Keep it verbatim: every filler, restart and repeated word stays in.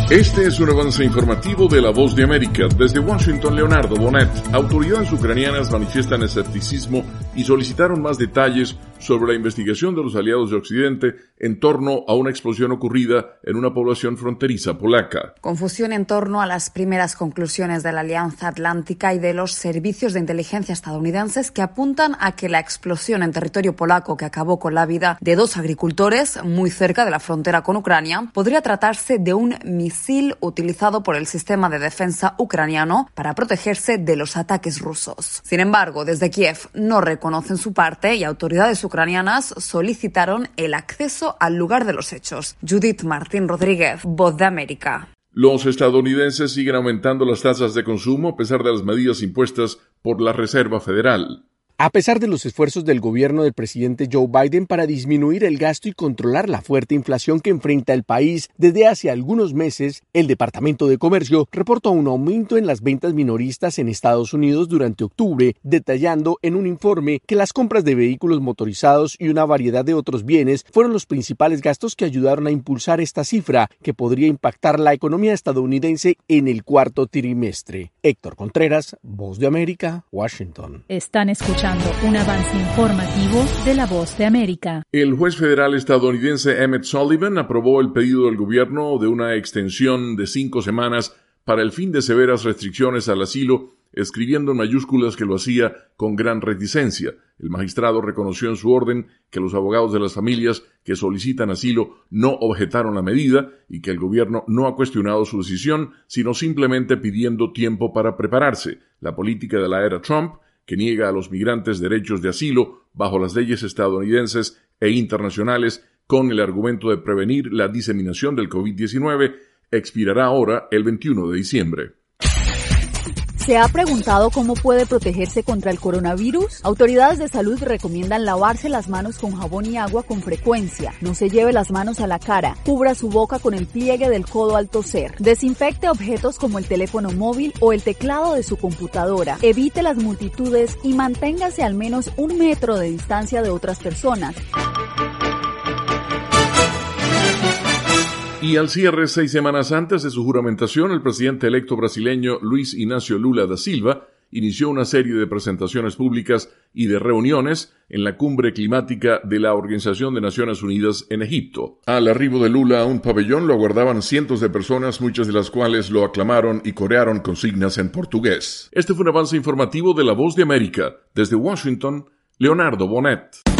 Este es un avance informativo de La Voz de América. Desde Washington, Leonardo Bonet. Autoridades ucranianas manifiestan escepticismo y solicitaron más detalles sobre la investigación de los aliados de Occidente en torno a una explosión ocurrida en una población fronteriza polaca. Confusión en torno a las primeras conclusiones de la Alianza Atlántica y de los servicios de inteligencia estadounidenses que apuntan a que la explosión en territorio polaco que acabó con la vida de dos agricultores muy cerca de la frontera con Ucrania podría tratarse de un misil utilizado por el sistema de defensa ucraniano para protegerse de los ataques rusos. Sin embargo, desde Kiev no reconocen su parte y autoridades ucranianas solicitaron el acceso al lugar de los hechos. Judith Martín Rodríguez, Voz de América. Los estadounidenses siguen aumentando las tasas de consumo a pesar de las medidas impuestas por la Reserva Federal. A pesar de los esfuerzos del gobierno del presidente Joe Biden para disminuir el gasto y controlar la fuerte inflación que enfrenta el país desde hace algunos meses, el Departamento de Comercio reportó un aumento en las ventas minoristas en Estados Unidos durante octubre, detallando en un informe que las compras de vehículos motorizados y una variedad de otros bienes fueron los principales gastos que ayudaron a impulsar esta cifra, que podría impactar la economía estadounidense en el cuarto trimestre. Héctor Contreras, Voz de América, Washington. Están escuchando un avance informativo de La Voz de América. El juez federal estadounidense Emmett Sullivan aprobó el pedido del gobierno de una extensión de cinco semanas para el fin de severas restricciones al asilo, escribiendo en mayúsculas que lo hacía con gran reticencia. El magistrado reconoció en su orden que los abogados de las familias que solicitan asilo no objetaron la medida y que el gobierno no ha cuestionado su decisión, sino simplemente pidiendo tiempo para prepararse. La política de la era Trump, que niega a los migrantes derechos de asilo bajo las leyes estadounidenses e internacionales con el argumento de prevenir la diseminación del covid diecinueve, expirará ahora el veintiuno de diciembre. ¿Se ha preguntado cómo puede protegerse contra el coronavirus? Autoridades de salud recomiendan lavarse las manos con jabón y agua con frecuencia. No se lleve las manos a la cara. Cubra su boca con el pliegue del codo al toser. Desinfecte objetos como el teléfono móvil o el teclado de su computadora. Evite las multitudes y manténgase al menos un metro de distancia de otras personas. Y al cierre, seis semanas antes de su juramentación, el presidente electo brasileño Luiz Inácio Lula da Silva inició una serie de presentaciones públicas y de reuniones en la cumbre climática de la Organización de Naciones Unidas en Egipto. Al arribo de Lula a un pabellón lo aguardaban cientos de personas, muchas de las cuales lo aclamaron y corearon consignas en portugués. Este fue un avance informativo de La Voz de América. Desde Washington, Leonardo Bonet.